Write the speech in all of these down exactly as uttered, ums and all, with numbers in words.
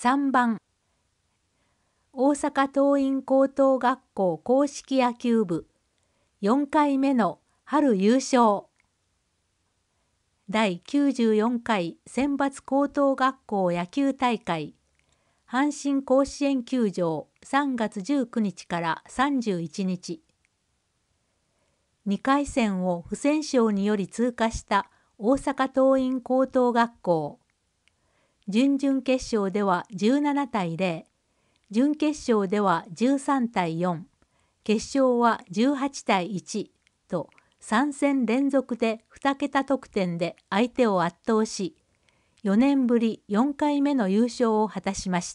さんばん大阪桐蔭高等学校硬式野球部よんかいめの春優勝。だいきゅうじゅうよんかい選抜高等学校野球大会阪神甲子園球場さんがつじゅうくにちからさんじゅういちにち。にかい戦を不戦勝により通過した大阪桐蔭高等学校。準々決勝ではじゅうななたいゼロ、準決勝ではじゅうさんたいよん、決勝はじゅうはちたいいちとさんせん連続でにけた得点で相手を圧倒し、よねんぶりよんかいめの優勝を果たしました。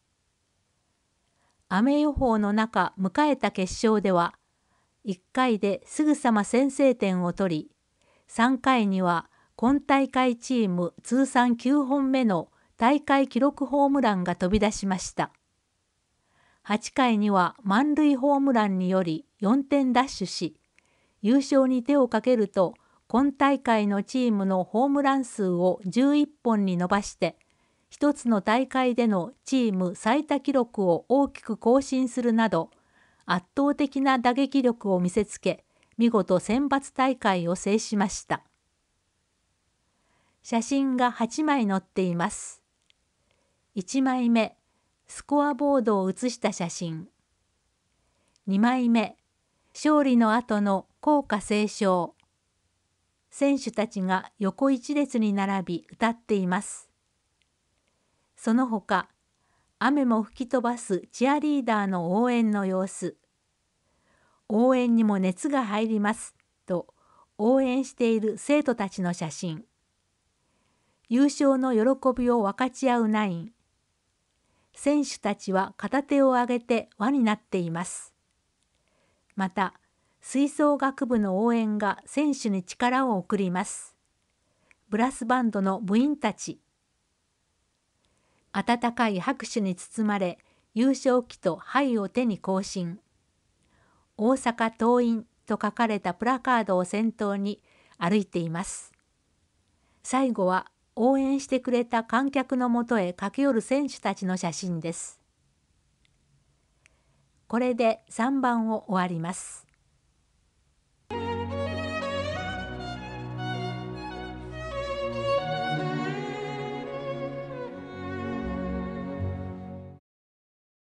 雨予報の中迎えた決勝では、いっかいですぐさま先制点を取り、さんかいには今大会チーム通算きゅうほんめの大会記録ホームランが飛び出しました。はちかいには満塁ホームランによりよんてん奪取し、優勝に手をかけると今大会のチームのホームラン数をじゅういっぽんに伸ばして、一つの大会でのチーム最多記録を大きく更新するなど、圧倒的な打撃力を見せつけ、見事選抜大会を制しました。写真がはちまい載っています。いちまいめ、スコアボードを写した写真。にまいめ、勝利の後の校歌斉唱。選手たちが横一列に並び歌っています。その他、雨も吹き飛ばすチアリーダーの応援の様子。応援にも熱が入りますと応援している生徒たちの写真。優勝の喜びを分かち合うナイン。選手たちは片手を上げて輪になっています。また、吹奏楽部の応援が選手に力を送ります。ブラスバンドの部員たち。温かい拍手に包まれ、優勝旗と牌を手に行進。大阪桐蔭と書かれたプラカードを先頭に歩いています。最後は応援してくれた観客のもとへ駆け寄る選手たちの写真です。これでさんばんを終わります。